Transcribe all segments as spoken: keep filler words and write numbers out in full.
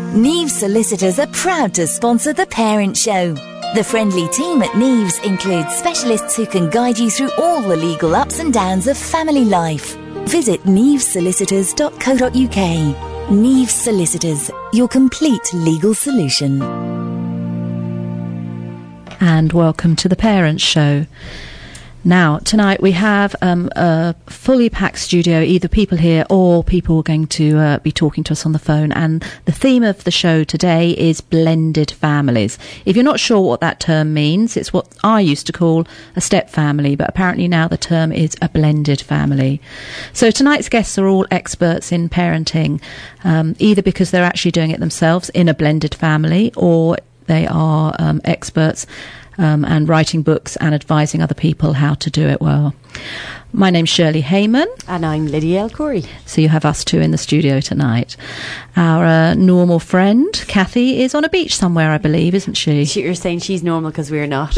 Neves Solicitors are proud to sponsor The Parent Show. The friendly team at Neves includes specialists who can guide you through all the legal ups and downs of family life. Visit neves solicitors dot co dot uk. Neves Solicitors, your complete legal solution. And welcome to The Parent Show. Now, tonight we have um, a fully packed studio, either people here or people going to uh, be talking to us on the phone. And the theme of the show today is blended families. If you're not sure what that term means, it's what I used to call a step family, but apparently now the term is a blended family. So tonight's guests are all experts in parenting, um, either because they're actually doing it themselves in a blended family, or they are um, experts Um, and writing books and advising other people how to do it well. My name's Shirley Heyman. And I'm Lydia El-Khoury. So you have us two in the studio tonight. Our uh, normal friend, Kathy, is on a beach somewhere, I believe, isn't she? You're saying she's normal because we're not.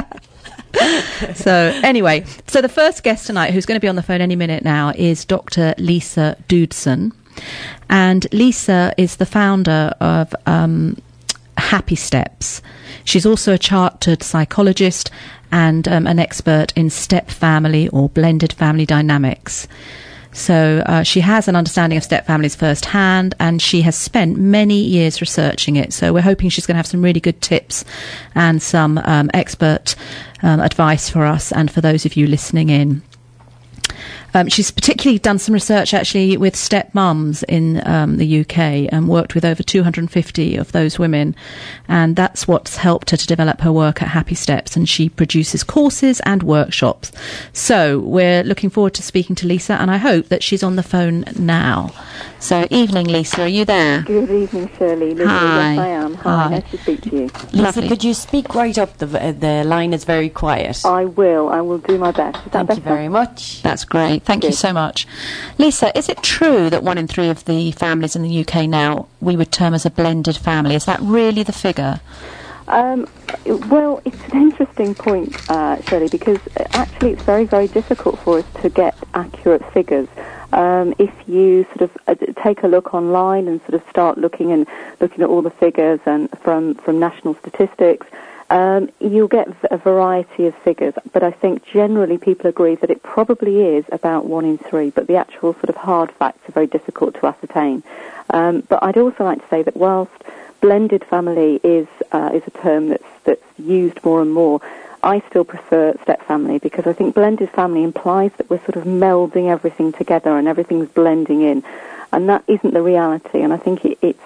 So anyway, so the first guest tonight, who's going to be on the phone any minute now, is Doctor Lisa Doodson. And Lisa is the founder of um, Happy Steps. She's also a chartered psychologist and um, an expert in step family or blended family dynamics. So uh, she has an understanding of step families firsthand, and she has spent many years researching it. So we're hoping she's going to have some really good tips and some um, expert um, advice for us and for those of you listening in. Um, she's particularly done some research actually with step mums in um, the U K and worked with over two hundred fifty of those women, and that's what's helped her to develop her work at Happy Steps, and she produces courses and workshops. So we're looking forward to speaking to Lisa, and I hope that she's on the phone now. So evening, Lisa, are you there? Good evening, Shirley. Lisa, Hi. Yes, I am. Hi, Hi. nice to speak to you. Lisa, Lovely. could you speak right up? The uh, the line is very quiet. I will. I will do my best. Is that Thank better? you very much. That's great. Thank you Good. so much. Lisa, is it true that one in three of the families in the U K now we would term as a blended family? Is that really the figure? Um, well, it's an interesting point, uh, Shirley, because actually it's very, very difficult for us to get accurate figures. Um, if you sort of uh, take a look online and sort of start looking and looking at all the figures and from, from national statistics, um, you'll get a variety of figures. But I think generally people agree that it probably is about one in three, but the actual sort of hard facts are very difficult to ascertain. Um, but I'd also like to say that whilst blended family is uh, is a term that's that's used more and more, I still prefer step family, because I think blended family implies that we're sort of melding everything together and everything's blending in, and that isn't the reality. And I think it, it's,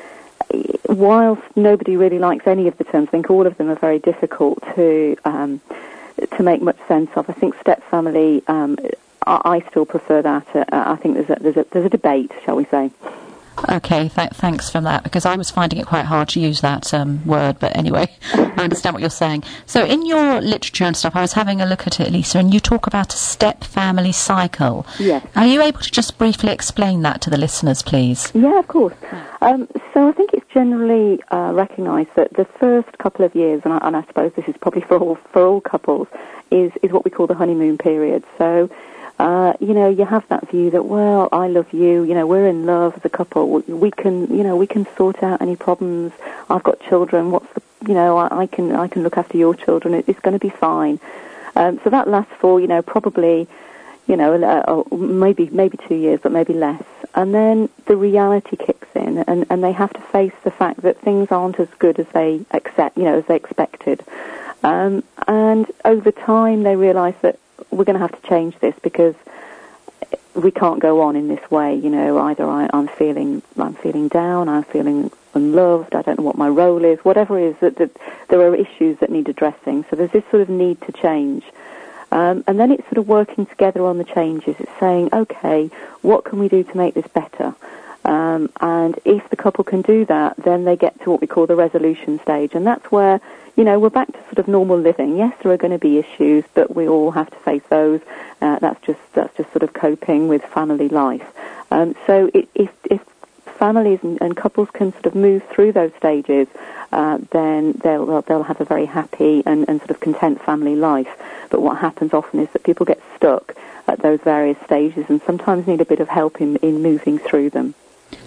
whilst nobody really likes any of the terms, I think all of them are very difficult to um, to make much sense of. I think step family, um, I, I still prefer that. Uh, I think there's a, there's a there's a debate, shall we say. Okay, th- thanks for that, because I was finding it quite hard to use that um, word, but anyway, I understand what you're saying. So in your literature and stuff, I was having a look at it, Lisa, and you talk about a step family cycle. Yes. Are you able to just briefly explain that to the listeners, please? Yeah, of course. Um, so I think it's generally uh, recognised that the first couple of years, and I, and I suppose this is probably for all, for all couples, is, is what we call the honeymoon period. So Uh, you know, you have that view that, well, I love you, you know, we're in love as a couple, we can, you know, we can sort out any problems, I've got children, what's the, you know, I, I can I can look after your children, it, it's going to be fine. Um, so that lasts for, you know, probably, you know, uh, maybe maybe two years, but maybe less. And then the reality kicks in, and, and they have to face the fact that things aren't as good as they accept, you know, as they expected. Um, and over time, they realise that we're going to have to change this, because we can't go on in this way. You know, either I, I'm feeling I'm feeling down, I'm feeling unloved, I don't know what my role is, whatever it is, that, that there are issues that need addressing. So there's this sort of need to change. Um, and then it's sort of working together on the changes. It's saying, okay, what can we do to make this better? Um, and if the couple can do that, then they get to what we call the resolution stage. And that's where, you know, we're back to sort of normal living. Yes, there are going to be issues, but we all have to face those. Uh, that's just that's just sort of coping with family life. Um, so it, if, if families and, and couples can sort of move through those stages, uh, then they'll they'll have a very happy and, and sort of content family life. But what happens often is that people get stuck at those various stages and sometimes need a bit of help in, in moving through them.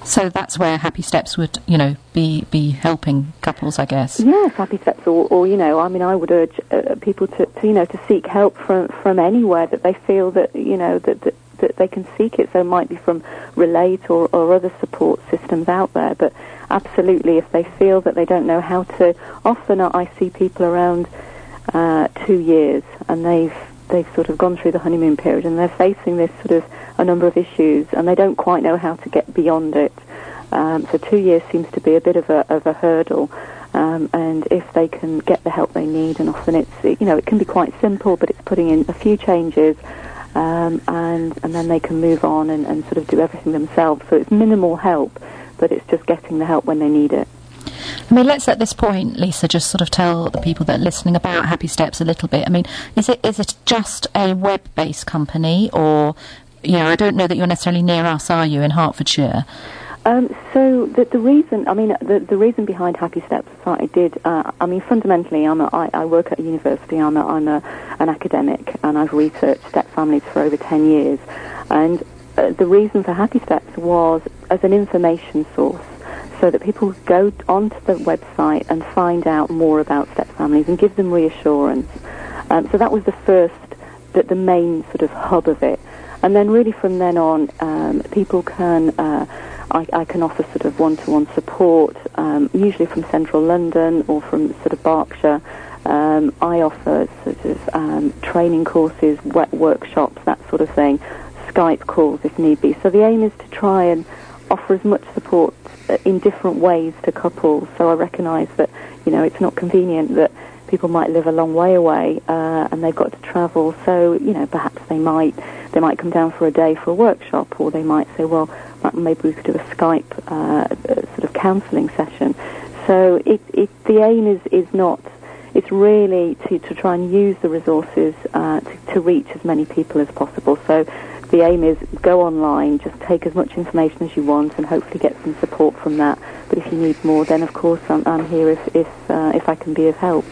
So that's where Happy Steps would, you know, be be helping couples, I guess. Yes, Happy Steps, or, or you know, I mean, I would urge uh, people to, to, you know, to seek help from, from anywhere that they feel that, you know, that, that that they can seek it. So it might be from Relate or, or other support systems out there, but absolutely, if they feel that they don't know how to, often I see people around uh, two years and they've they've sort of gone through the honeymoon period and they're facing this sort of a number of issues and they don't quite know how to get beyond it. Um, so two years seems to be a bit of a, of a hurdle. Um, and if they can get the help they need, and often it's, you know, it can be quite simple, but it's putting in a few changes, um, and, and then they can move on and, and sort of do everything themselves. So it's minimal help, but it's just getting the help when they need it. I mean, let's at this point, Lisa, just sort of tell the people that are listening about Happy Steps a little bit. I mean, is it is it just a web-based company, or, you know, I don't know that you're necessarily near us, are you, in Hertfordshire? Um, so the, the reason, I mean, the, the reason behind Happy Steps, I did, uh, I mean, fundamentally, I'm a, I, I work at a university, I'm, a, I'm a, an academic, and I've researched step families for over ten years. And uh, the reason for Happy Steps was as an information source, so that people go onto the website and find out more about step families and give them reassurance. Um, so that was the first, the, the main sort of hub of it. And then really from then on, um, people can, uh, I, I can offer sort of one-to-one support, um, usually from central London or from sort of Berkshire. Um, I offer sort of um, training courses, wet workshops, that sort of thing, Skype calls if need be. So the aim is to try and offer as much support in different ways to couples. So I recognise that, you know, it's not convenient that people might live a long way away uh, and they've got to travel. So, you know, perhaps they might they might come down for a day for a workshop, or they might say, well, maybe we could do a Skype uh, sort of counselling session. So it, it the aim is, is not, it's really to, to try and use the resources uh, to, to reach as many people as possible. So the aim is go online, just take as much information as you want, and hopefully get some support from that. But if you need more, then of course I'm, I'm here if if uh, if I can be of help.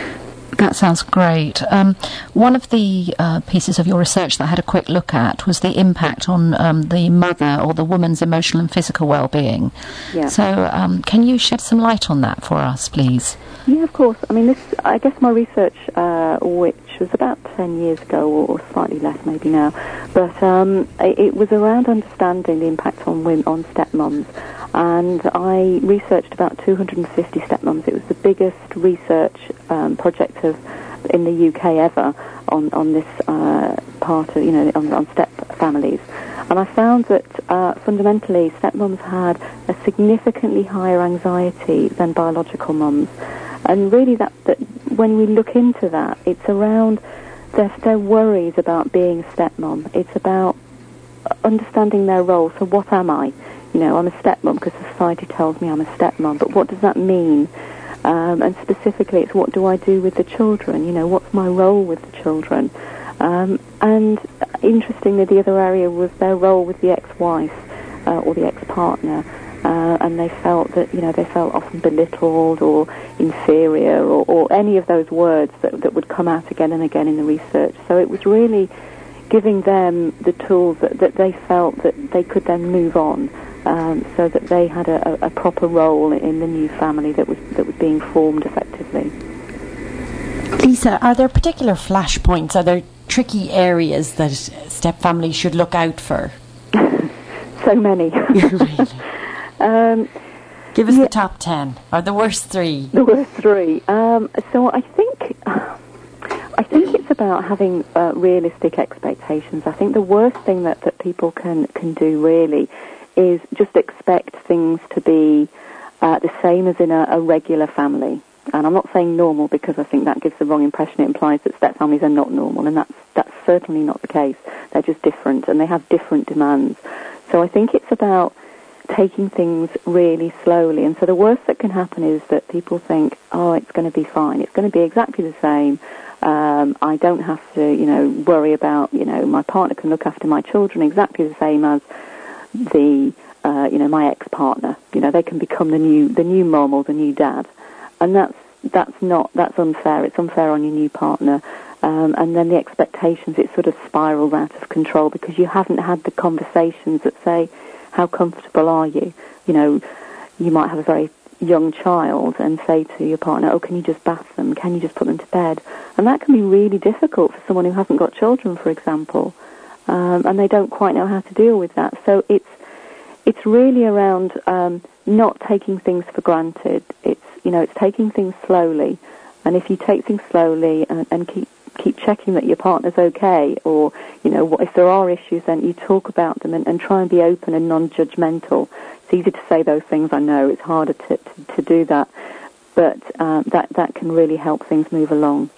That sounds great. Um, one of the uh, pieces of your research that I had a quick look at was the impact on um, the mother or the woman's emotional and physical well-being. Yeah. So um, can you shed some light on that for us, please? Yeah, of course. I mean, this, I guess my research, uh, which was about ten years ago, or, or slightly less maybe now, but um, it, it was around understanding the impact on women, on stepmoms. And I researched about two hundred fifty stepmoms. It was the biggest research um, project of, in the U K ever on, on this uh, part of, you know, on, on step families. And I found that uh, fundamentally stepmoms had a significantly higher anxiety than biological mums. And really that, that when we look into that, it's around their, their worries about being a stepmom. It's about understanding their role. So what am I? You know, I'm a stepmom because society tells me I'm a stepmom, but what does that mean? Um, and specifically, it's what do I do with the children? You know, what's my role with the children? Um, and interestingly, the other area was their role with the ex-wife uh, or the ex-partner. Uh, and they felt that, you know, they felt often belittled or inferior or, or any of those words that, that would come out again and again in the research. So it was really giving them the tools that, that they felt that they could then move on, um, so that they had a, a proper role in the new family that was that was being formed effectively. Lisa, are there particular flashpoints? Are there tricky areas that step families should look out for? So many. Really? Um, Give us yeah, the top ten, or the worst three. The worst three. Um, so I think, I think it's about having uh, realistic expectations. I think the worst thing that, that people can, can do really is just expect things to be uh, the same as in a, a regular family. And I'm not saying normal because I think that gives the wrong impression. It implies that step families are not normal, and that's that's certainly not the case. They're just different, and they have different demands. So I think it's about taking things really slowly. And so the worst that can happen is that people think, oh, it's going to be fine. It's going to be exactly the same. Um, I don't have to, you know, worry about, you know, my partner can look after my children exactly the same as the, uh, you know, my ex-partner. You know, they can become the new, the new mom or the new dad. And that's, that's not, that's unfair. It's unfair on your new partner. Um, and then the expectations, it sort of spirals out of control because you haven't had the conversations that say, how comfortable are you? You know, you might have a very young child and say to your partner, oh, can you just bath them? Can you just put them to bed? And that can be really difficult for someone who hasn't got children, for example, um, and they don't quite know how to deal with that. So it's it's really around um, not taking things for granted. It's, you know, it's taking things slowly, and if you take things slowly and, and keep keep checking that your partner's okay, or, you know, if there are issues, then you talk about them and, and try and be open and non-judgmental. It's easy to say those things, I know. It's harder to, to, to do that. But um, that, that can really help things move along.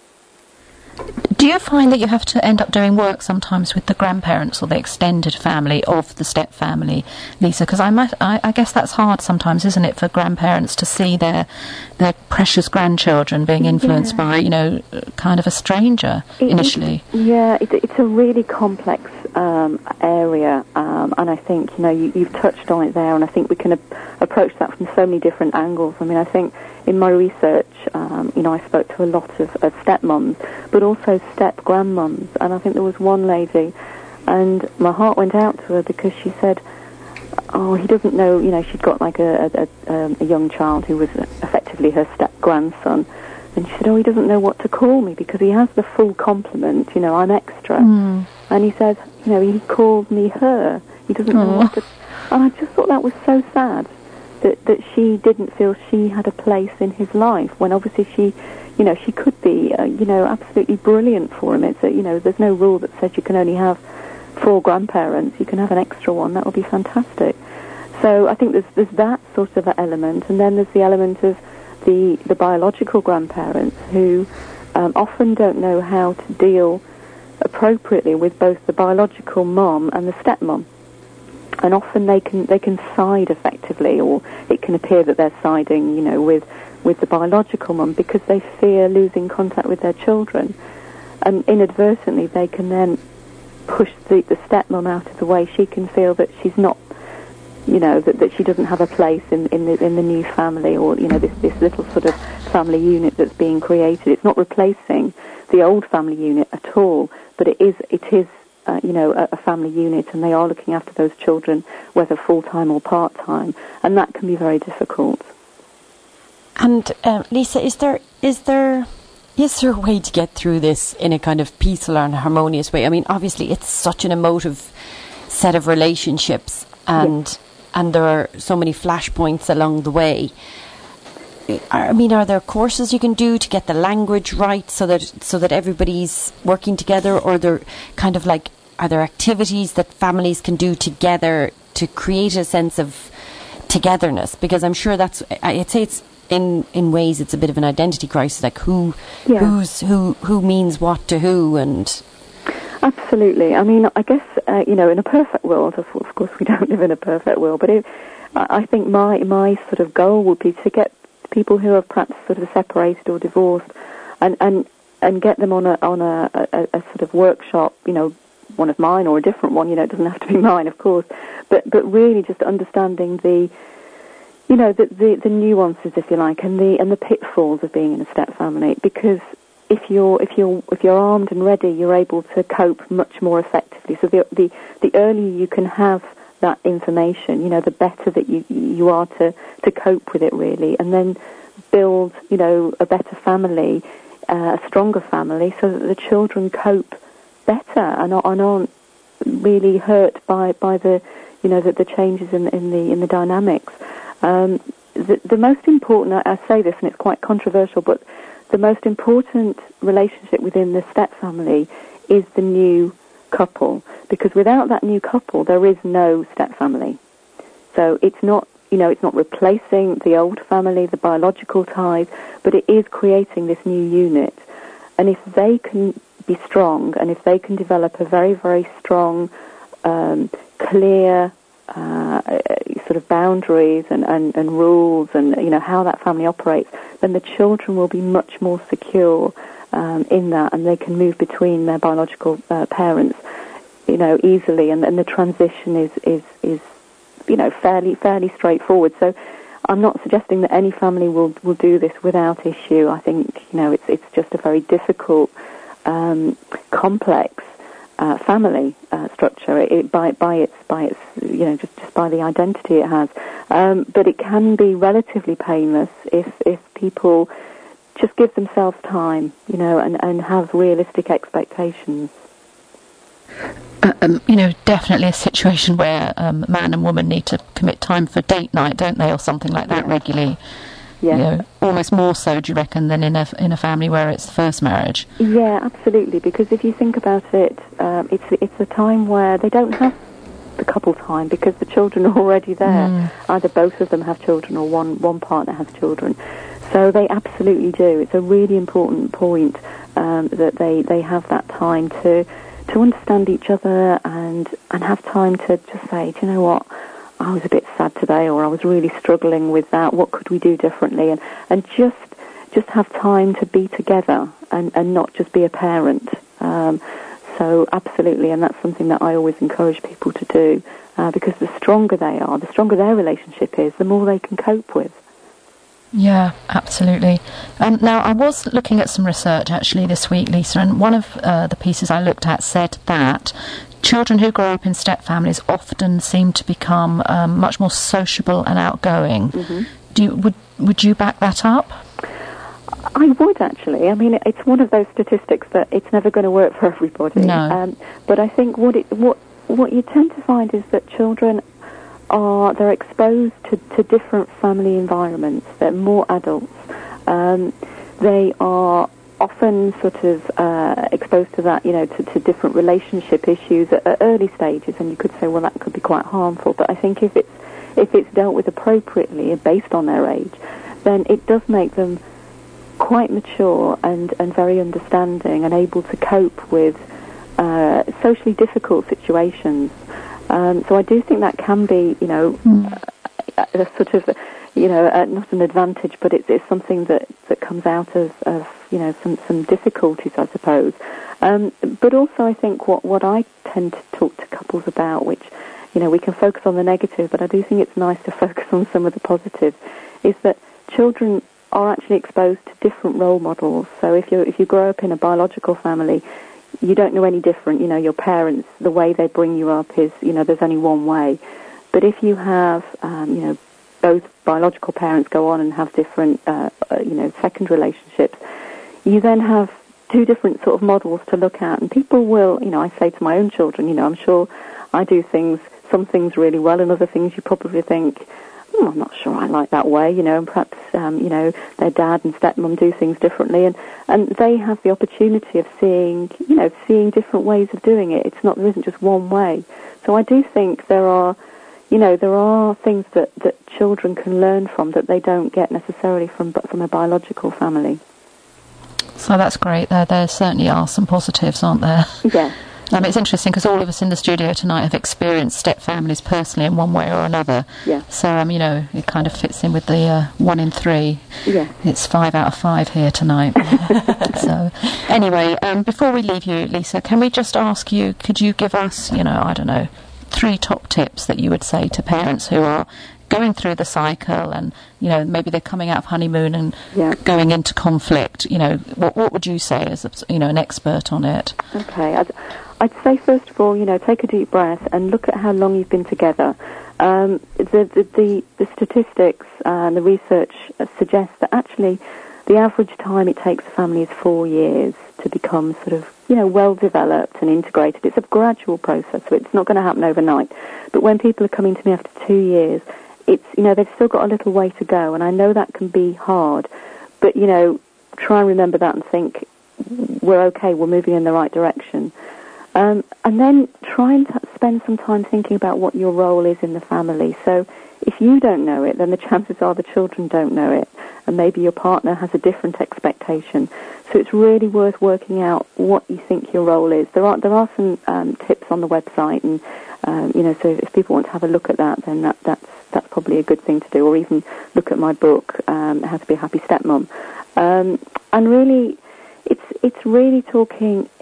Do you find that you have to end up doing work sometimes with the grandparents or the extended family of the step family, Lisa? Because I, might, I, I guess that's hard sometimes, isn't it, for grandparents to see their their precious grandchildren being influenced yeah. by, you know, kind of a stranger it, initially. It, yeah, it, it's a really complex um, area, um, and I think, you know, you, you've touched on it there, and I think we can a- approach that from so many different angles. I mean, I think in my research, um, you know, I spoke to a lot of, of stepmoms, but also step-grandmoms, and I think there was one lady, and my heart went out to her because she said, oh, he doesn't know, you know, she'd got like a, a, a, a young child who was effectively her step-grandson, and she said, oh, he doesn't know what to call me because he has the full complement, you know, I'm extra. Mm. And he says, you know, he called me her. He doesn't know what to... And I just thought that was so sad. That, that she didn't feel she had a place in his life, when obviously she, you know, she could be, uh, you know, absolutely brilliant for him. It's a, you know, there's no rule that says you can only have four grandparents. You can have an extra one. That would be fantastic. So I think there's there's that sort of element, and then there's the element of the the biological grandparents who um, often don't know how to deal appropriately with both the biological mom and the stepmom. And often they can they can side effectively, or it can appear that they're siding, you know, with with the biological mum because they fear losing contact with their children, and inadvertently they can then push the, the stepmom out of the way. She can feel that she's not, you know, that, that she doesn't have a place in in the in the new family, or, you know, this this little sort of family unit that's being created. It's not replacing the old family unit at all, but it is it is. Uh, you know, a, a family unit, and they are looking after those children, whether full-time or part-time, and that can be very difficult. And um, Lisa, is there is there is there a way to get through this in a kind of peaceful and harmonious way? I mean, obviously, it's such an emotive set of relationships, and yes. and there are so many flashpoints along the way. I mean, are there courses you can do to get the language right so that so that everybody's working together, or they're kind of like, are there activities that families can do together to create a sense of togetherness? Because I'm sure that's, I'd say it's in in ways it's a bit of an identity crisis, like who yeah. who's who who means what to who. And absolutely. I mean, I guess uh, you know, in a perfect world, of, of course we don't live in a perfect world, but it, I think my my sort of goal would be to get people who are perhaps sort of separated or divorced, and, and, and get them on a on a, a, a sort of workshop, you know, one of mine or a different one, you know, it doesn't have to be mine, of course, but but really just understanding the, you know, the, the, the nuances, if you like, and the and the pitfalls of being in a step family. Because if you're if you're if you're armed and ready, you're able to cope much more effectively. So the the, the earlier you can have that information, you know, the better that you you are to, to cope with it, really, and then build, you know, a better family, uh, a stronger family, so that the children cope better and, and aren't really hurt by, by the, you know, the, the changes in, in the in the dynamics. Um, the, the most important, I, I say this and it's quite controversial, but the most important relationship within the step family is the new couple, because without that new couple there is no step family. So it's not, you know, it's not replacing the old family, the biological ties, but it is creating this new unit. And if they can be strong, and if they can develop a very, very strong, um, clear uh, sort of boundaries and, and, and rules, and, you know, how that family operates, then the children will be much more secure Um, in that, and they can move between their biological uh, parents, you know, easily, and, and the transition is, is, is, you know, fairly fairly straightforward. So I'm not suggesting that any family will, will do this without issue. I think, you know, it's it's just a very difficult, um, complex uh, family uh, structure. It, it by by its by its you know just, just by the identity it has. Um, but it can be relatively painless if if people just give themselves time, you know, and, and have realistic expectations. Uh, um, you know, definitely a situation where um, man and woman need to commit time for date night, don't they, or something like that, yeah. regularly. Yeah. You know, almost more so, do you reckon, than in a in a family where it's the first marriage? Yeah, absolutely. Because if you think about it, um, it's it's a time where they don't have the couple time because the children are already there. Mm. Either both of them have children or one one partner has children. So they absolutely do. It's a really important point um, that they, they have that time to to understand each other and and have time to just say, do you know what? I was a bit sad today, or I was really struggling with that. What could we do differently? And and just just have time to be together and, and not just be a parent. Um, so absolutely, and that's something that I always encourage people to do uh, because the stronger they are, the stronger their relationship is, the more they can cope with. Yeah, absolutely. Um, now, I was looking at some research actually this week, Lisa, and one of uh, the pieces I looked at said that children who grow up in step families often seem to become um, much more sociable and outgoing. Mm-hmm. Do you, would would you back that up? I would actually. I mean, it's one of those statistics that it's never going to work for everybody. No. Um, but I think what it what what you tend to find is that children are they're exposed to, to different family environments. They're more adults. Um, they are often sort of uh, exposed to that, you know, to, to different relationship issues at, at early stages, and you could say, well, that could be quite harmful. But I think if it's if it's dealt with appropriately based on their age, then it does make them quite mature and, and very understanding and able to cope with uh, socially difficult situations. Um, so I do think that can be, you know, mm. a, a sort of, you know, uh, not an advantage, but it's, it's something that, that comes out of, of, you know, some, some difficulties, I suppose. Um, but also I think what, what I tend to talk to couples about, which, you know, we can focus on the negative, but I do think it's nice to focus on some of the positives, is that children are actually exposed to different role models. So if you if you grow up in a biological family, you don't know any different. You know, your parents, the way they bring you up is, you know, there's only one way. But if you have, um, you know, both biological parents go on and have different, uh, uh, you know, second relationships, you then have two different sort of models to look at. And people will, you know, I say to my own children, you know, I'm sure I do things, some things really well, and other things you probably think, oh, I'm not sure I like that way, you know, and perhaps, um, you know, their dad and stepmom do things differently, and, and they have the opportunity of seeing, you know, seeing different ways of doing it. It's not, there isn't just one way. So I do think there are, you know, there are things that, that children can learn from that they don't get necessarily from from a biological family. So that's great. There, there certainly are some positives, aren't there? Yeah. Um, it's interesting because all of us in the studio tonight have experienced step families personally in one way or another. Yeah. So, um, you know, it kind of fits in with the uh, one in three. Yeah. It's five out of five here tonight. So, anyway, um, before we leave you, Lisa, can we just ask you, could you give us, you know, I don't know, three top tips that you would say to parents who are going through the cycle and, you know, maybe they're coming out of honeymoon and yeah. going into conflict, you know, what, what would you say as, a, you know, an expert on it? Okay. I'd, I'd say, first of all, you know, take a deep breath and look at how long you've been together. Um, the, the, the, the statistics and the research suggests that actually the average time it takes a family is four years to become sort of, you know, well-developed and integrated. It's a gradual process, so it's not going to happen overnight. But when people are coming to me after two years, it's, you know, they've still got a little way to go, and I know that can be hard. But, you know, try and remember that and think, we're okay, we're moving in the right direction. Um, and then try and t- spend some time thinking about what your role is in the family. So if you don't know it, then the chances are the children don't know it, and maybe your partner has a different expectation. So it's really worth working out what you think your role is. There are there are some um, tips on the website, and um, you know, so if people want to have a look at that, then that, that's that's probably a good thing to do. Or even look at my book, um, How to Be a Happy Stepmom. Um, and really, it's it's really talking.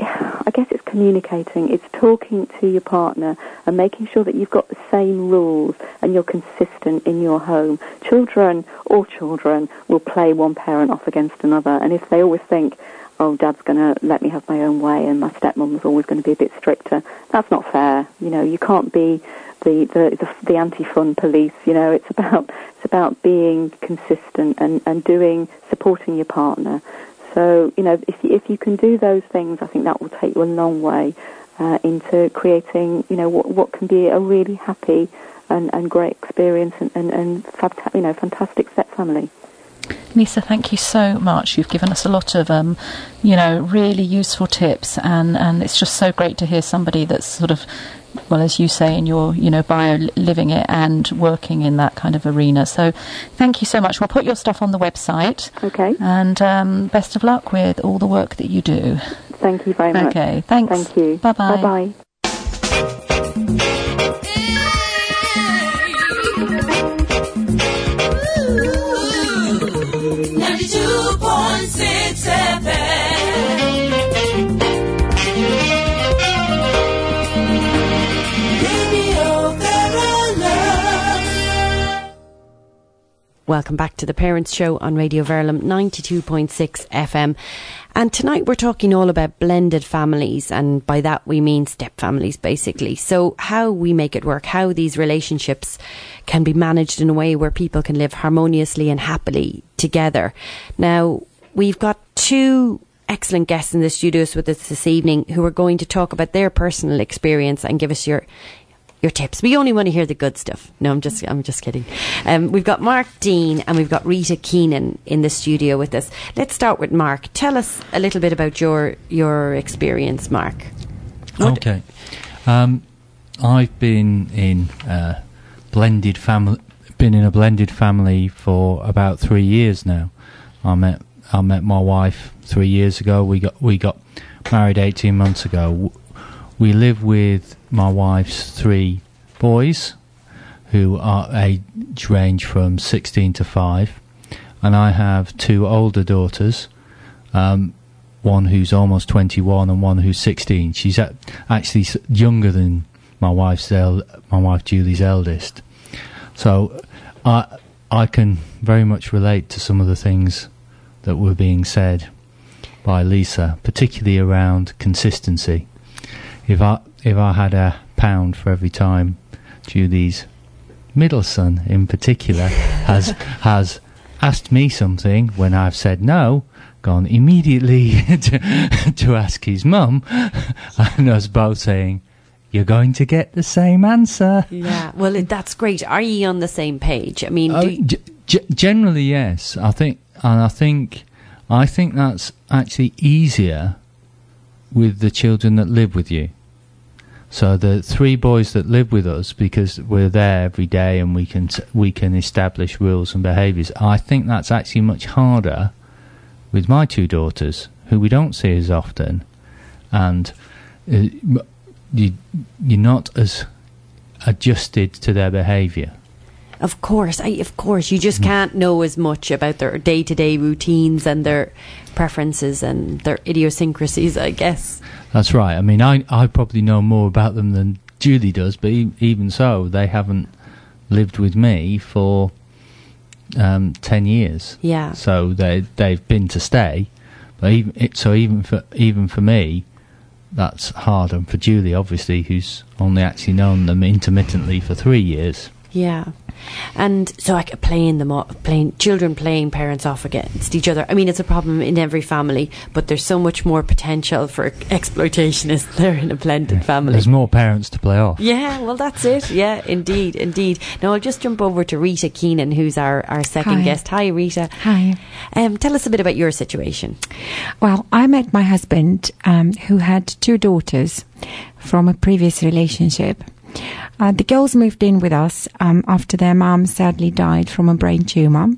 I guess it's communicating. It's talking to your partner and making sure that you've got the same rules and you're consistent in your home. Children, all children, will play one parent off against another, and if they always think, oh, Dad's going to let me have my own way and my stepmom's always going to be a bit stricter, that's not fair. You know, you can't be the, the, the, the anti-fun police. You know, it's about it's about being consistent and, and doing, supporting your partner. So, you know, if you, if you can do those things, I think that will take you a long way uh, into creating, you know, what what can be a really happy and, and great experience and, and, and fab- you know, fantastic step family. Lisa, thank you so much. You've given us a lot of, um, you know, really useful tips, and, and it's just so great to hear somebody that's sort of, well, as you say in your, you know, bio, living it and working in that kind of arena. So thank you so much. We'll put your stuff on the website. Okay. And um, best of luck with all the work that you do. Thank you very much. Okay, thanks. Thank you. Bye-bye. Bye-bye. ninety-two point six F M. Radio Verulam. Welcome back to the Parents Show on Radio Verulam ninety-two point six F M. And tonight we're talking all about blended families, and by that we mean step families basically. So how we make it work, how these relationships can be managed in a way where people can live harmoniously and happily together. Now, we've got two excellent guests in the studios with us this evening who are going to talk about their personal experience and give us your your tips. We only want to hear the good stuff. No, I'm just I'm just kidding. Um, we've got Mark Dean and we've got Rita Keenan in the studio with us. Let's start with Mark. Tell us a little bit about your your experience, Mark. What Okay. Um, I've been in uh, blended family. Been in a blended family for about three years now. I met I met my wife three years ago. We got we got married eighteen months ago. We live with my wife's three boys, who are age range from sixteen to five, and I have two older daughters, um, one who's almost twenty-one and one who's sixteen. She's a- actually s- younger than my wife's el- my wife Julie's eldest. So I I can very much relate to some of the things that were being said by Lisa, particularly around consistency. If I if I had a pound for every time Julie's middle son, in particular, has has asked me something when I've said no, gone immediately to, to ask his mum, and us both saying, "You're going to get the same answer." Yeah, well, it, that's great. Are ye on the same page? I mean, Uh, do you, g- g- generally, yes. I think, and I think, I think that's actually easier with the children that live with you. So the three boys that live with us, because we're there every day and we can t- we can establish rules and behaviours. I think that's actually much harder with my two daughters, who we don't see as often, and uh, you you're not as adjusted to their behaviour. of course, I, of course, you just can't know as much about their day-to-day routines and their preferences and their idiosyncrasies, I guess. That's right. I mean, I, I probably know more about them than Julie does, but e- even so, they haven't lived with me for um, ten years. Yeah. So they they've been to stay, but even it, so even for even for me, that's hard, and for Julie, obviously, who's only actually known them intermittently for three years. Yeah. And so I could playing them off, playing children playing parents off against each other. I mean, it's a problem in every family, but there's so much more potential for exploitation, isn't there, in a blended family? There's more parents to play off. Yeah, well, that's it. Yeah, indeed, indeed. Now, I'll just jump over to Rita Keenan, who's our, our second Hi. guest. Hi, Rita. Hi. Um, tell us a bit about your situation. Well, I met my husband, um, who had two daughters from a previous relationship. Uh, the girls moved in with us um, after their mum sadly died from a brain tumour.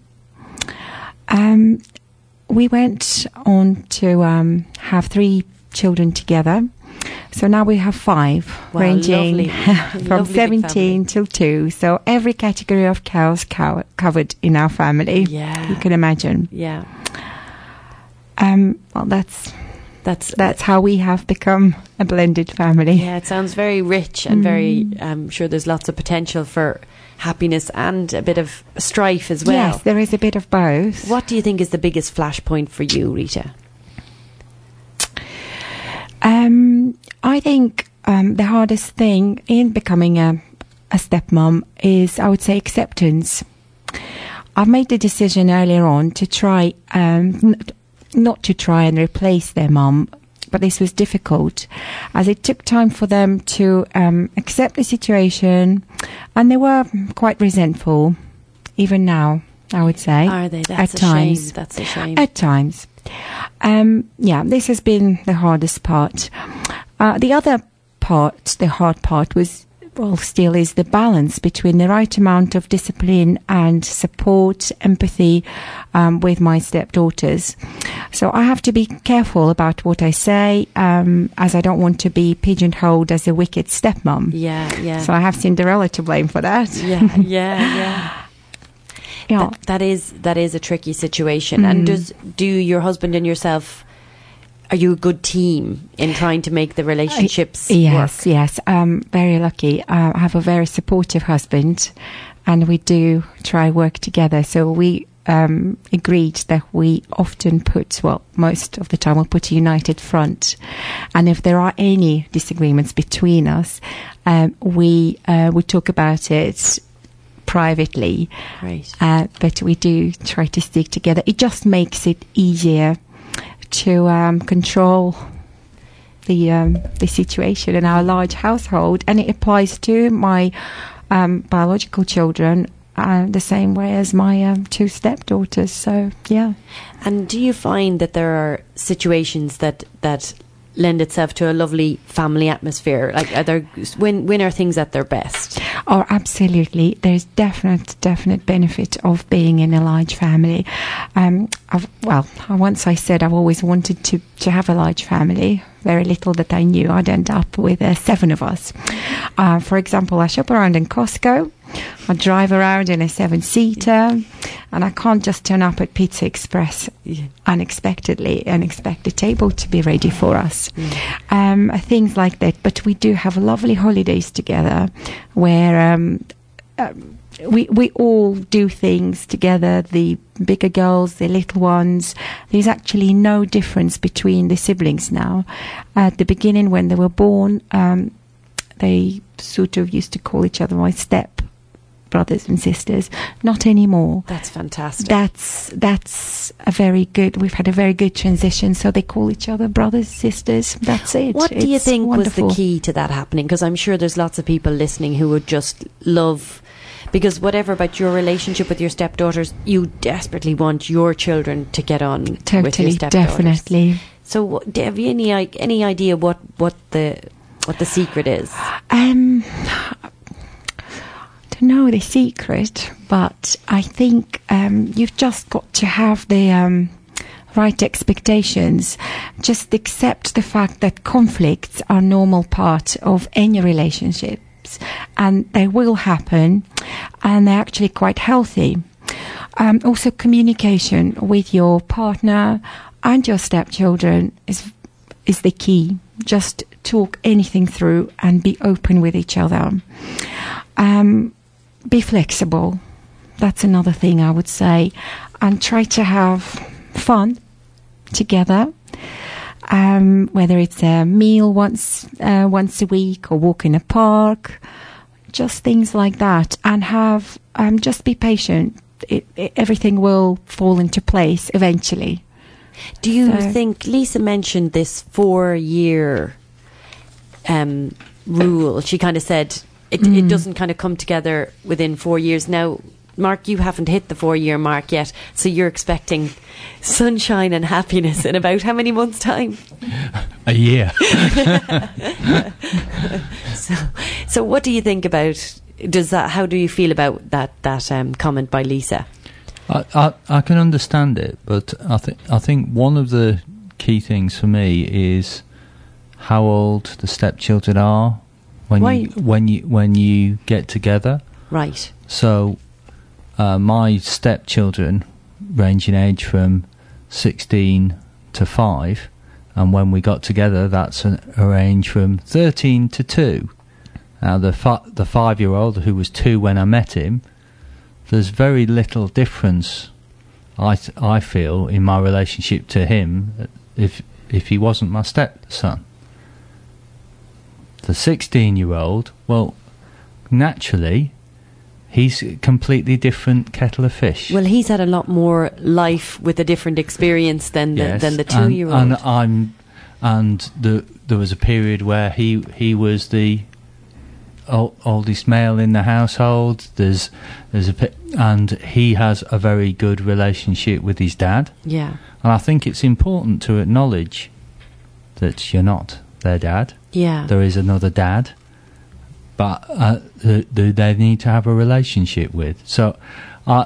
Um, we went on to um, have three children together. So now we have five, Wow, ranging lovely. from Lovely big seventeen till two. So every category of cows cow- covered in our family. Yeah. You can imagine. Yeah. Um, well, that's... That's That's that's how we have become a blended family. Yeah, it sounds very rich and very. I'm sure there's lots of potential for happiness and a bit of strife as well. Yes, there is a bit of both. What do you think is the biggest flashpoint for you, Rita? Um, I think um, the hardest thing in becoming a, a stepmom is, I would say, acceptance. I've made the decision earlier on to try, um, n- not to try and replace their mum, but this was difficult as it took time for them to um, accept the situation, and they were quite resentful, even now, I would say. Are they? That's at a times. shame. That's a shame. At times. Um, yeah, this has been the hardest part. Uh, the other part, the hard part, was, well, still is the balance between the right amount of discipline and support, empathy um, with my stepdaughters. So I have to be careful about what I say, um, as I don't want to be pigeonholed as a wicked stepmom. Yeah, yeah. So I have Cinderella to blame for that. Yeah, yeah, yeah. Yeah. That, that is that is a tricky situation. Mm. And does do your husband and yourself, are you a good team in trying to make the relationships Uh, yes, work? yes. I'm very lucky. Uh, I have a very supportive husband, and we do try work together. So we um, agreed that we often put, well, most of the time we'll put a united front. And if there are any disagreements between us, um, we uh, we talk about it privately. Right. Uh, but we do try to stick together. It just makes it easier to um, control the um, the situation in our large household, and it applies to my um, biological children uh, the same way as my um, two stepdaughters. So yeah. And do you find that there are situations that that lend itself to a lovely family atmosphere? Like, are there when when are things at their best? Oh, absolutely. There's definite, definite benefit of being in a large family. Um, I've, well, once I said I've always wanted to, to have a large family. Very little that I knew I'd end up with uh, seven of us. Uh, for example, I shop around in Costco. I drive around in a seven-seater, and I can't just turn up at Pizza Express Yeah. unexpectedly and expect the table to be ready for us. Mm. Um, things like that. But we do have lovely holidays together where um, um, we we all do things together, the bigger girls, the little ones. There's actually no difference between the siblings now. At the beginning, when they were born, um, they sort of used to call each other my step brothers and sisters. Not anymore. That's fantastic. That's that's a very good. We've had a very good transition. So they call each other brothers, sisters. That's it. What do you It's think wonderful. was the key to that happening? Because I'm sure there's lots of people listening who would just love, because whatever about your relationship with your stepdaughters, you desperately want your children to get on with your Totally, stepdaughters. definitely. So, what- do- have you any i- any idea what what the what the secret is? Um, I don't know the secret, but I think um, you've just got to have the um, right expectations. Just accept the fact that conflicts are a normal part of any relationships, and they will happen, and they're actually quite healthy. Um, also, communication with your partner and your stepchildren is is the key. Just talk anything through and be open with each other. Um, be flexible. That's another thing I would say. And try to have fun together. Um, whether it's a meal once uh, once a week or walk in a park, just things like that. And have um, just be patient. It, it, everything will fall into place eventually. Do you So- think Lisa mentioned this four-year um, rule? She kind of said it, it doesn't kind of come together within four years. Now, Mark, you haven't hit the four-year mark yet, so you're expecting sunshine and happiness in about how many months' time? A year. So, so what do you think about? Does that? How do you feel about that that um, comment by Lisa? I, I I can understand it, but I think I think one of the key things for me is how old the stepchildren are when Why- you when you when you get together. Right. So, uh, my stepchildren range in age from sixteen to five, and when we got together, that's an, a range from thirteen to two. Now, the fi- the five-year-old, who was two when I met him, there's very little difference, I th- I feel, in my relationship to him if if he wasn't my stepson. The sixteen-year-old, well, naturally, he's a completely different kettle of fish. Well, he's had a lot more life with a different experience than the, Yes, than the and- two-year-old. And, I'm, and the, there was a period where he he was the ol- oldest male in the household. There's there's a pe- and he has a very good relationship with his dad. Yeah. And I think it's important to acknowledge that you're not their dad. Yeah. There is another dad, but uh, th- th- they need to have a relationship with. So, I,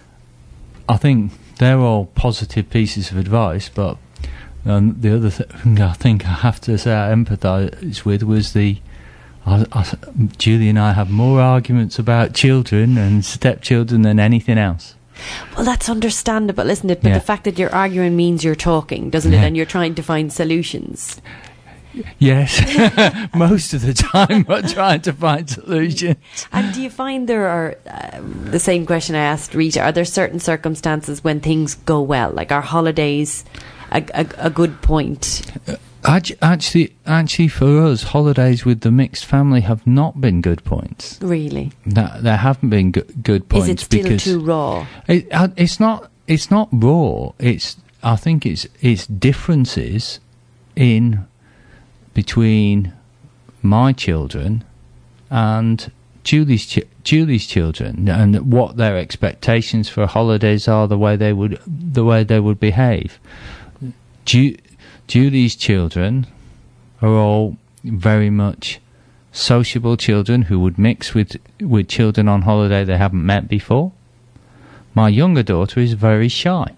I think they're all positive pieces of advice. But um, the other thing I think I have to say I empathise with was the. I, I, Julie and I have more arguments about children and stepchildren than anything else. Well, that's understandable, isn't it? But Yeah. the fact that you're arguing means you're talking, doesn't it? Yeah. And you're trying to find solutions. Yes, most of the time we're trying to find solutions. And do you find there are, um, the same question I asked Rita, are there certain circumstances when things go well? Like, are holidays a, a, a good point? Actu- Actually, actually, for us, holidays with the mixed family have not been good points. Really? That there haven't been go- good points Is it still because too raw? It, uh, it's not. It's not raw. It's. I think it's. It's differences in between my children and Julie's chi- Julie's children, and what their expectations for holidays are, the way they would the way they would behave. Ju- Julie's children are all very much sociable children who would mix with with children on holiday they haven't met before. My younger daughter is very shy,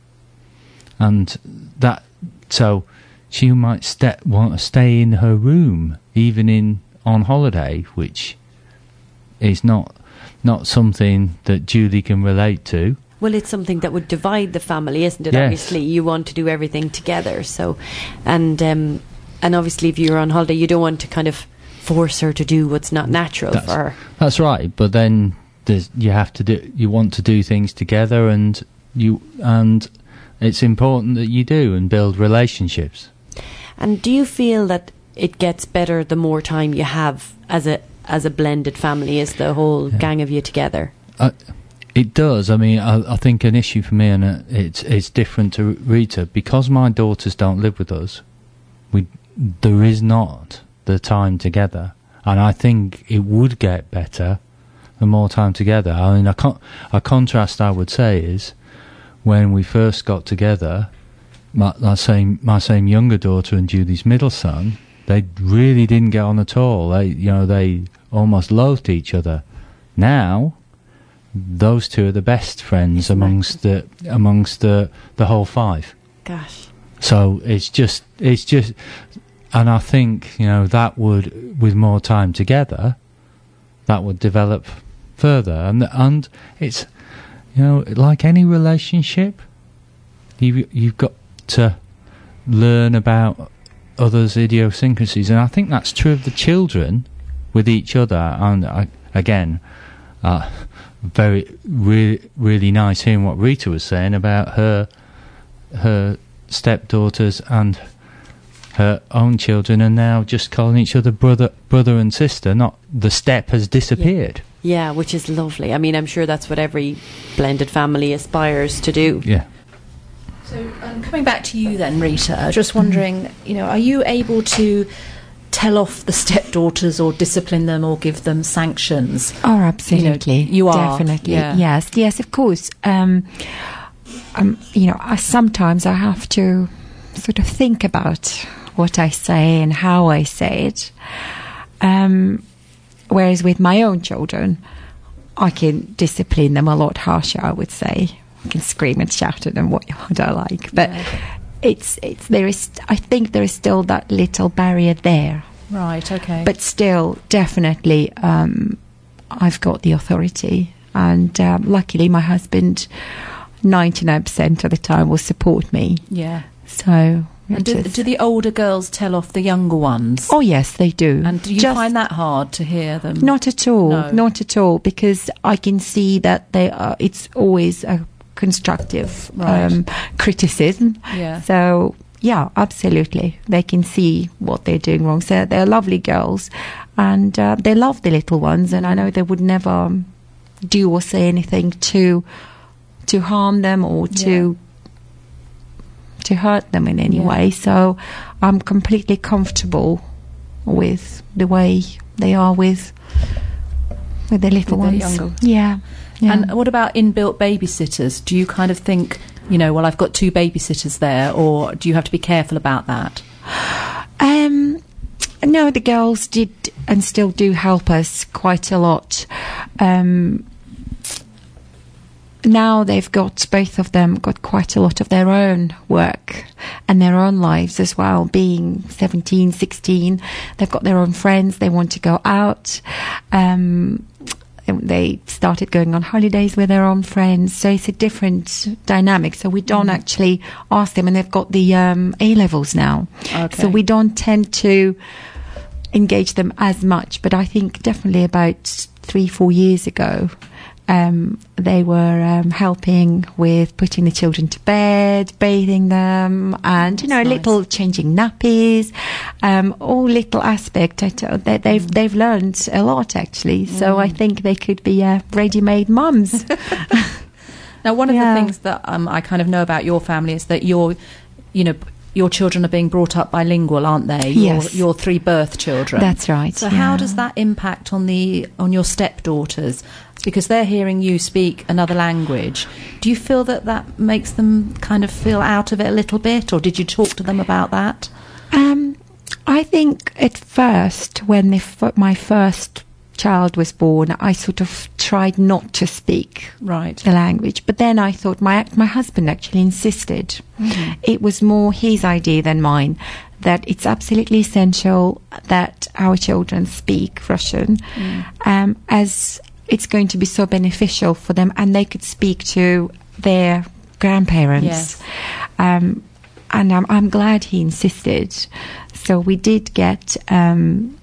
and that so she might step, want to stay in her room even in on holiday, which is not not something that Julie can relate to. Well, it's something that would divide the family, isn't it? Yes. Obviously, you want to do everything together. So, and um, and obviously, if you're on holiday, you don't want to kind of force her to do what's not natural That's, for her. that's right. But then there's, you have to do. You want to do things together, and you and it's important that you do and build relationships. And do you feel that it gets better the more time you have as a as a blended family, as the whole Yeah. gang of you together? Uh, it does. I mean, I, I think an issue for me, and uh, it's it's different to Rita, because my daughters don't live with us. We there is not the time together, and I think it would get better the more time together. I mean, a, con- a contrast I would say is when we first got together. My, my same my same younger daughter and Julie's middle son, they really didn't get on at all. They you know they almost loathed each other. Now, those two are the best friends Isn't amongst the amongst the the whole five. Gosh. So it's just it's just, and I think you know that would, with more time together, that would develop further. And and it's you know like any relationship, you you've got to learn about others' idiosyncrasies, and I think that's true of the children with each other. And I, again, uh, very re- really nice hearing what Rita was saying about her her stepdaughters and her own children, and now just calling each other brother brother and sister. Not the step has disappeared. Yeah. yeah, which is lovely. I mean, I'm sure that's what every blended family aspires to do. Yeah. So, um, coming back to you then, Rita, just wondering, you know, are you able to tell off the stepdaughters or discipline them or give them sanctions? Oh, absolutely. You know, you are, Definitely. yeah. Yes, yes, of course. Um, um, you know, I, sometimes I have to sort of think about what I say and how I say it. Um, whereas with my own children, I can discipline them a lot harsher, I would say. I can scream and shout at them what, what I like. But Yeah. it's it's there is I think there is still that little barrier there. Right, okay. But still, definitely, um, I've got the authority, and um, luckily, my husband, ninety-nine percent of the time, will support me. yeah. So And which do, is- do the older girls tell off the younger ones? Oh yes, they do. And do you Just- find that hard to hear them? Not at all. No. Not at all. Because I can see that they are. It's always a constructive Right. um, criticism. Yeah. So yeah, absolutely, they can see what they're doing wrong. So they're lovely girls, and uh, they love the little ones. And I know they would never um, do or say anything to to harm them or to to hurt them in any Yeah. way. So I'm completely comfortable with the way they are with with the little With the ones. younger- Yeah. yeah. And what about inbuilt babysitters? Do you kind of think, you know, well, I've got two babysitters there, or do you have to be careful about that? Um, no, the girls did and still do help us quite a lot. Um, now they've got, both of them, got quite a lot of their own work and their own lives as well. Being seventeen, sixteen, they've got their own friends, they want to go out. Um, they started going on holidays with their own friends, so it's a different dynamic. So we don't actually ask them, and they've got the um, A levels now, Okay. so we don't tend to engage them as much. But I think definitely about three, four years ago, um, they were um, helping with putting the children to bed, bathing them, and you know, That's nice. little changing nappies, um, all little aspect. I t- they, they've they've learned a lot actually. So I think they could be uh, ready-made mums. Now, one of Yeah. the things that um, I kind of know about your family is that your, you know, your children are being brought up bilingual, aren't they? Yes. Your, your three birth children. That's right. So how yeah. does that impact on the on your stepdaughters? Because they're hearing you speak another language. Do you feel that that makes them kind of feel out of it a little bit, or did you talk to them about that? Um, I think at first, when the f- my first child was born, I sort of tried not to speak Right. the language. But then I thought my my husband actually insisted. It was more his idea than mine, that it's absolutely essential that our children speak Russian, um, as it's going to be so beneficial for them, and they could speak to their grandparents. Yes. Um, and I'm, I'm glad he insisted. So we did get um,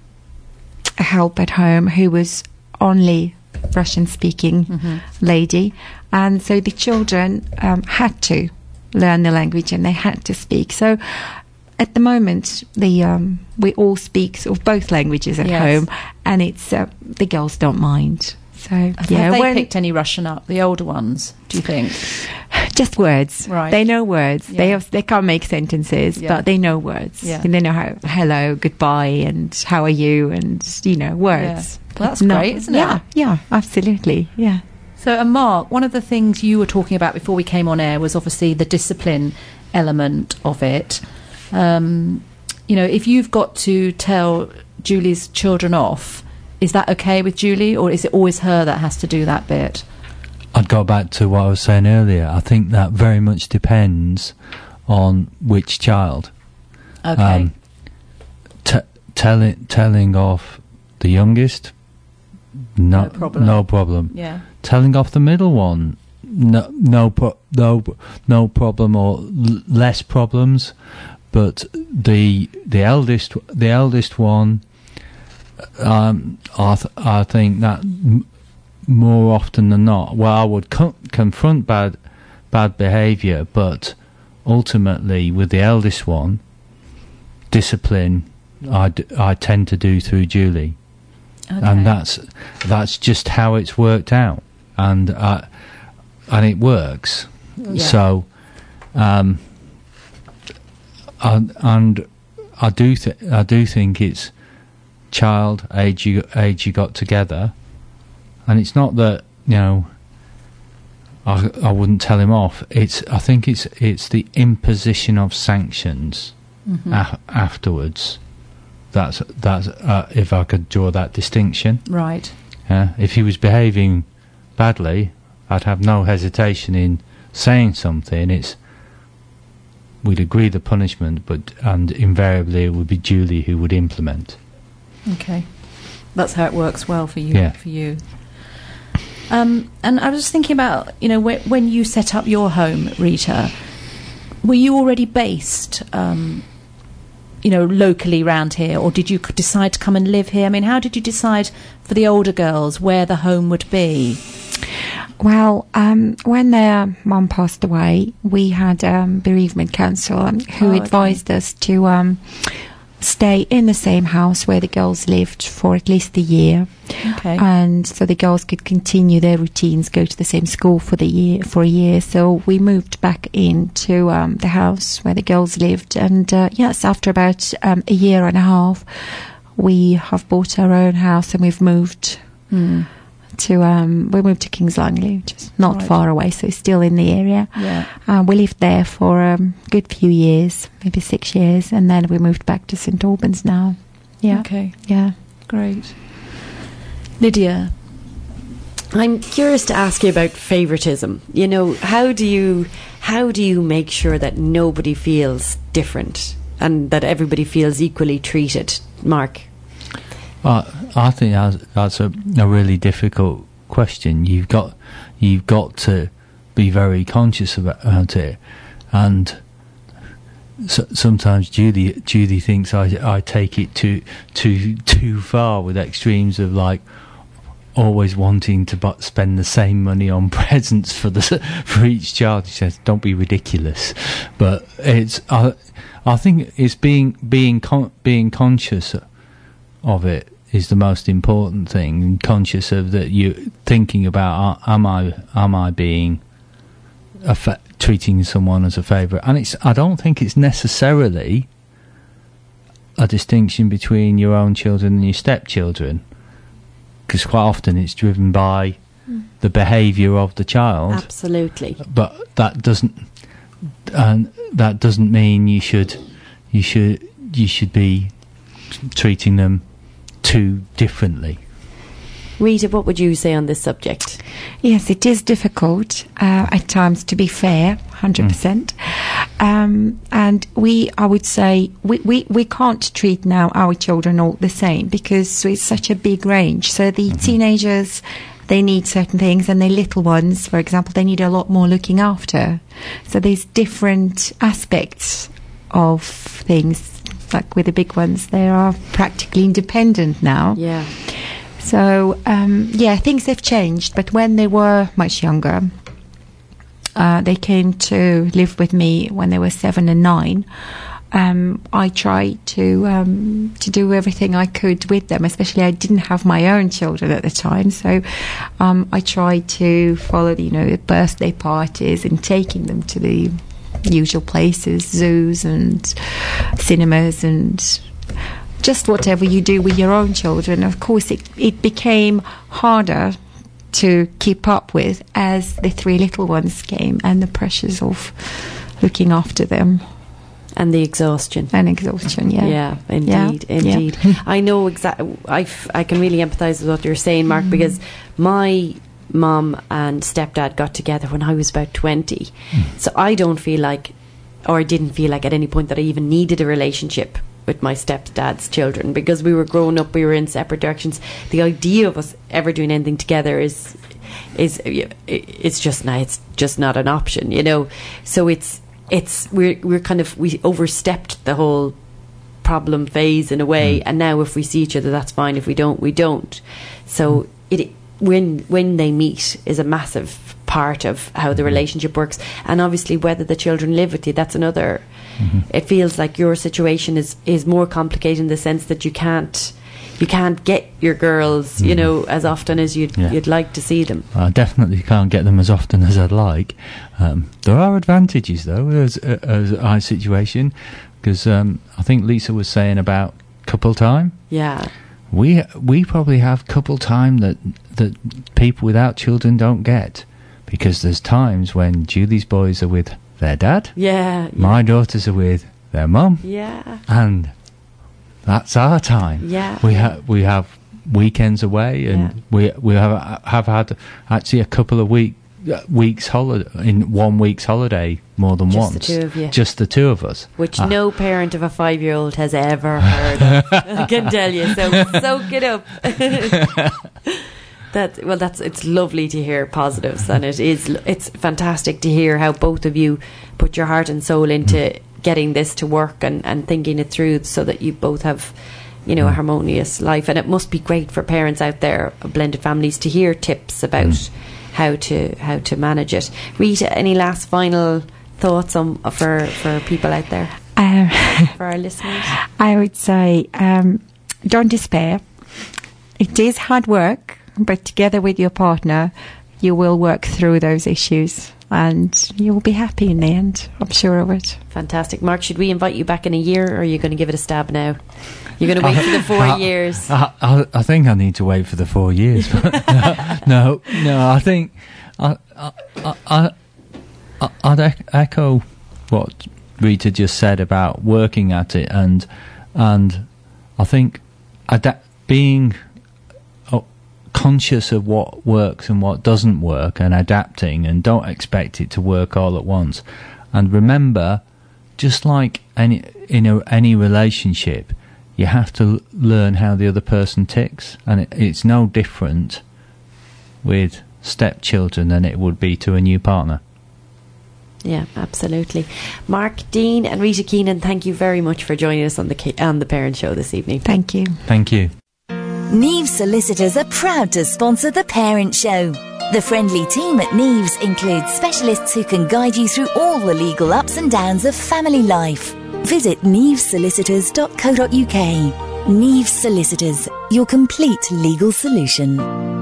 a help at home who was only Russian-speaking lady, and so the children um, had to learn the language and they had to speak. So at the moment, the um, we all speak sort of both languages at Yes. home, and it's uh, the girls don't mind. So Have yeah, they when- picked any Russian up, the older ones, do you think? just words. Right. They know words. They Yeah. have, they can't make sentences, Yeah. but they know words. Yeah. And they know how hello, goodbye, and how are you, and you know words. Yeah. Well, that's Not- great, isn't it? Yeah, yeah, absolutely, yeah. So, and Mark, one of the things you were talking about before we came on air was obviously the discipline element of it. Um, you know, if you've got to tell Julie's children off, is that okay with Julie, or is it always her that has to do that bit? I'd go back to what I was saying earlier. I think that very much depends on which child. Okay. Um, t- telling telling off the youngest, no, No problem. no problem. yeah. Telling off the middle one, no, no, pro- no, no problem, or l- less problems. But the the eldest, the eldest one, um, I th- I think that m- more often than not, well, I would co- confront bad bad behaviour, but ultimately with the eldest one, discipline I, d- I tend to do through Julie. Okay. And that's that's just how it's worked out, and uh, and it works. Yeah. So, um, and, and I do th- I do think it's child age you age you got together, and it's not that you know. I I wouldn't tell him off. It's I think it's it's the imposition of sanctions Mhm. a- afterwards. That's that's uh, if I could draw that distinction. Right. Uh, if he was behaving badly, I'd have no hesitation in saying something. It's we'd agree the punishment, but and invariably it would be Julie who would implement. Okay. That's how it works well for you. Yeah. For you. Um, and I was just thinking about, you know, when, when you set up your home, Rita, were you already based, um, you know, locally around here, or did you c- decide to come and live here? I mean, how did you decide for the older girls where the home would be? Well, um, when their mum passed away, we had um, bereavement counsel um, who Oh, okay. advised us to um, stay in the same house where the girls lived for at least a year, Okay. and so the girls could continue their routines, go to the same school for the year for a year. So we moved back into um, the house where the girls lived, and uh, yes, after about um, a year and a half, we have bought our own house and we've moved. Hmm. To um, we moved to Kings Langley, which is not Right. far away, so still in the area. Yeah. Uh, we lived there for a um, good few years, maybe six years, and then we moved back to St Albans now. Yeah, Okay. yeah. Great. Lydia. I'm curious to ask you about favoritism. You know, how do you how do you make sure that nobody feels different and that everybody feels equally treated? Mark. Uh, I think that's, that's a, a really difficult question. You've got you've got to be very conscious about it, and so, sometimes Judy Judy thinks I I take it too too too far with extremes of like always wanting to bu- spend the same money on presents for the for each child. She says, "Don't be ridiculous," but it's I I think it's being being con- being conscious of it is the most important thing, and conscious of that you thinking about uh, am I am I being a fa- treating someone as a favourite. And it's I don't think it's necessarily a distinction between your own children and your stepchildren, because quite often it's driven by mm. the behaviour of the child. Absolutely. But that doesn't and that doesn't mean you should you should you should be treating them too differently. Rita, what would you say on this subject? Yes, it is difficult uh, at times to be fair, one hundred percent. Mm. Um, and we, I would say, we, we, we can't treat now our children all the same because it's such a big range. So the mm-hmm. teenagers, they need certain things, and the little ones, for example, they need a lot more looking after. So there's different aspects of things. Like with the big ones, they are practically independent now. Yeah. So, um, yeah, things have changed. But when they were much younger, uh, they came to live with me when they were seven and nine. Um, I tried to um, to do everything I could with them, especially I didn't have my own children at the time. So um, I tried to follow, you know, the birthday parties and taking them to the usual places, zoos and cinemas and just whatever you do with your own children. Of course, it, it became harder to keep up with as the three little ones came and the pressures of looking after them. And the exhaustion. And exhaustion, yeah. Yeah, indeed, yeah. indeed. Yeah. I know exactly, I, f- I can really empathise with what you're saying, Mark, mm. because my mum and stepdad got together when I was about twenty. Mm. So I don't feel like, or I didn't feel like at any point that I even needed a relationship with my stepdad's children, because we were growing up, we were in separate directions. The idea of us ever doing anything together is is it's just not it's just not an option, you know. So it's it's we're we're kind of we overstepped the whole problem phase in a way, mm. and now if we see each other, that's fine. If we don't, we don't. So mm. it when when they meet is a massive part of how the relationship works, and obviously whether the children live with you, that's another. Mm-hmm. It feels like your situation is is more complicated in the sense that you can't you can't get your girls, mm-hmm. you know, as often as you'd yeah. you'd like to see them. I definitely can't get them as often as I'd like. Um, there are advantages though as as our situation, because um, I think Lisa was saying about couple time. Yeah. We we probably have couple time that that people without children don't get, because there's times when Julie's boys are with their dad. Yeah, yeah. My daughters are with their mum. Yeah. And that's our time. Yeah. We have we have weekends away, and yeah. we we have have had actually a couple of week uh, weeks holiday in one week's holiday more than Just once. Just the two of you. Just the two of us. Which uh, no parent of a five-year-old has ever heard of. I can tell you. So soak it up. That well, that's it's lovely to hear positives, and it is it's fantastic to hear how both of you put your heart and soul into mm. getting this to work and, and thinking it through, so that you both have, you know, mm. a harmonious life. And it must be great for parents out there, blended families, to hear tips about mm. how to how to manage it. Rita, any last final thoughts on for for people out there, um, for our listeners? I would say, um, don't despair. It is hard work, but together with your partner, you will work through those issues, and you will be happy in the end. I'm sure of it. Fantastic. Mark, should we invite you back in a year, or are you going to give it a stab now? You're going to wait for the four I, years. I, I, I think I need to wait for the four years. But no, no, no, I think I, I, I, I, I'd ec- echo what Rita just said about working at it, and and I think ada- being conscious of what works and what doesn't work, and adapting, and don't expect it to work all at once. And remember, just like any in a, any relationship, you have to l- learn how the other person ticks, and it, it's no different with stepchildren than it would be to a new partner. Yeah, absolutely. Mark Dean and Rita Keenan, thank you very much for joining us on the on the Parent Show this evening. Thank you. Thank you. Neves Solicitors are proud to sponsor The Parent Show. The friendly team at Neves includes specialists who can guide you through all the legal ups and downs of family life. Visit neves solicitors dot co dot uk. Neves Solicitors, your complete legal solution.